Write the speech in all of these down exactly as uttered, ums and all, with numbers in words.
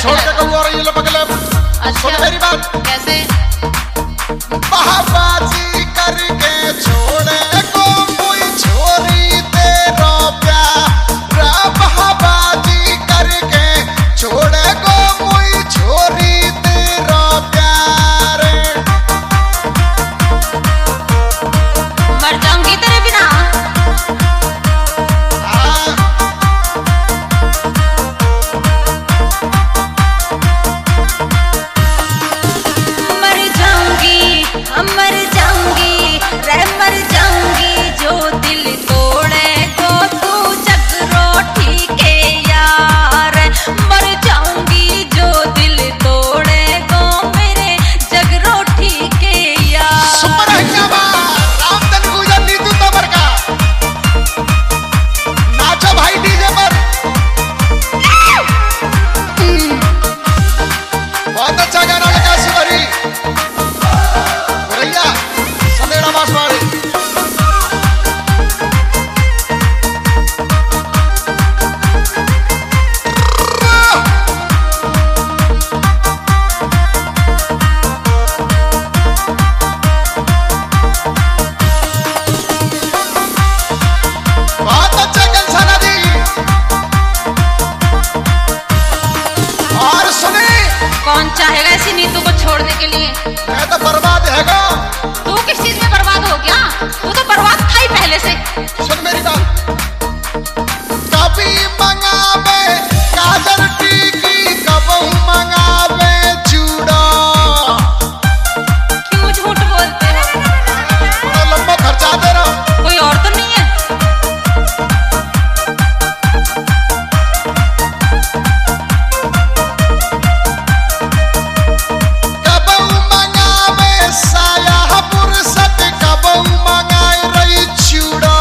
छोड़ के कहूँ और ये लो पगले। सुन मेरी बात। कैसे? बहाबाजी करके छोड़े को कोई छोरी तेरा प्यार, बहाबाजी करके छोड़े को कोई छोरी तेरा प्यार। मर जाऊंगी तेरे बिना। मर जाऊंगी, मर जाऊंगी, रह मर जाऊंगी जो दिल तोड़े को तू जगरोटी के यार। मर जाऊंगी जो दिल तोड़े को मेरे जगरोटी के यार। सुपर है बा रामधन पूजा नीतू तबर का नाचो भाई डीजे पर। बहुत अच्छा गाना लगा सुधरी भैया संदेड़ा बांसवाड़ी। बहुत अच्छा गलसाना दी। और सुने कौन चाहेगा ऐसी नीतू को छोड़ने के लिए? मैं तो बर्बाद हैगा। तू किस चीज में बर्बाद हो गया? तू तो बर्बाद था ही पहले से। सुन मेरी बात। कभी मंगावे गाजर टीकी, कबहू मंगावे चूड़ा। क्यों झूठ बोलते हो? बड़ा लंबा खर्चा दे रहा। कोई और तो नहीं है? कबहू मंगावे साया पुरसत, कबहू मंगाए रही चूड़ा।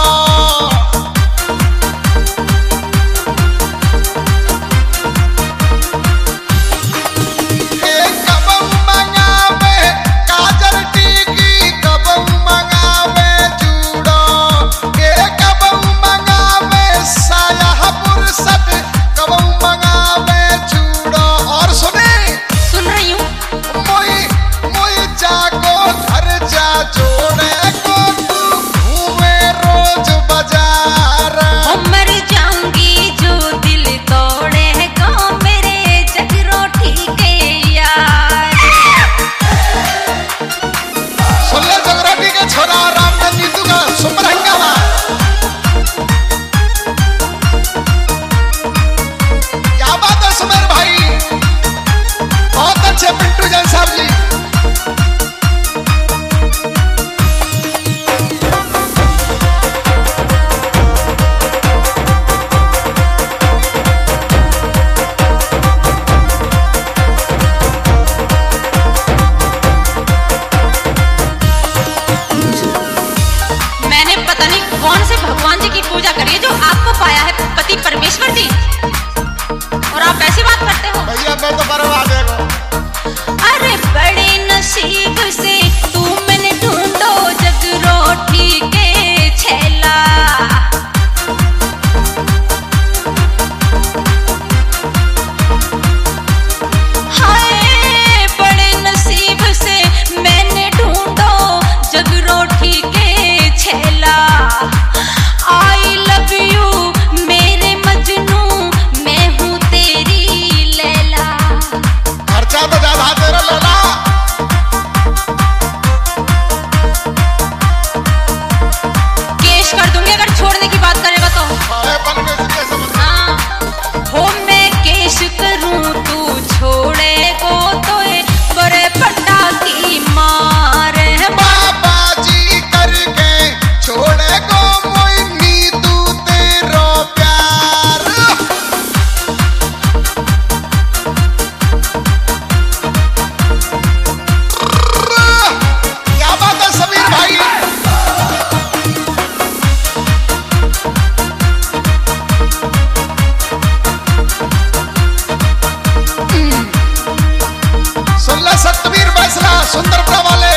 ए कबहू मंगावे गाजर टीकी, कबहू मंगावे चूड़ा। ए कबहू मंगावे साया पुरसत, कबहू मंगावे चूड़ा। और सुने सुन रही हूँ। मोई मोई जागो घर जा जोड़े को तू घूमे रोज बाजार। ओ मर जाऊंगी जो दिल तोड़े को मेरे जगरोटी के यार। सुन ले जगराटी के छोरा रामधन नीतू का सुपर हंगामा। क्या बात है सुमेर भाई, बहुत अच्छे पिंटू जैन साहब जी। मैंने पता नहीं कौन से भगवान जी की पूजा करी है जो आपको पाया है पति परमेश्वर जी, और आप ऐसी बात करते हो। भैया मैं तो बर्बाद है। अरे बड़े नसीब से तू मैंने ढूंढो जगरोटी के छेला। हाय बड़े नसीब से मैंने ढूंढो जगरोटी के छेला। आई लव यू मेरे मजनू, मैं हूँ तेरी लैला। खर्चा तो ज्यादा तेरा लला। केश कर दूंगी अगर छोड़ने की बात करेगा तो। अरे बन गए इसके समझ। हाँ हो मैं केश करूं तू छोड़े को तो ये बड़े पटा की मार है। बाबाजी करके छोड़े को मोई नीतू तेरा प्यार। क्या बात है समीर भाई। सुन ले सतवीर बैसला सुंदरपुरा वाले।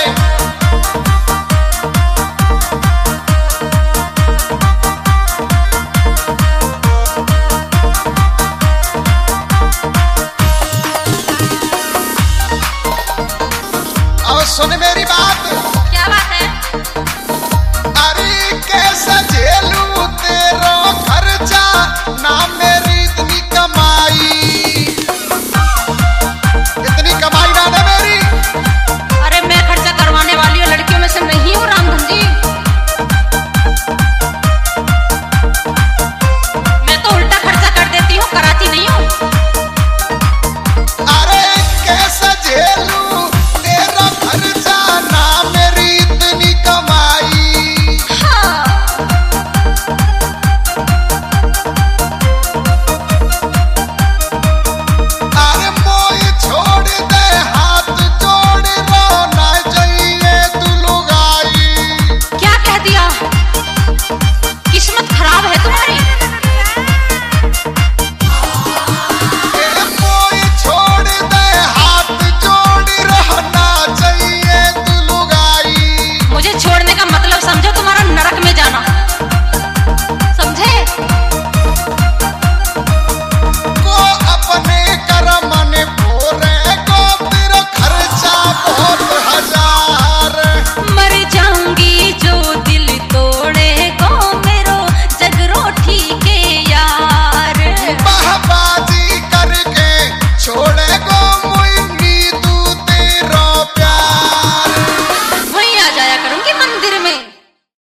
सुन मेरी बात। क्या बात है? अरे कैसे झेलूं तेरा खर्चा ना मेरे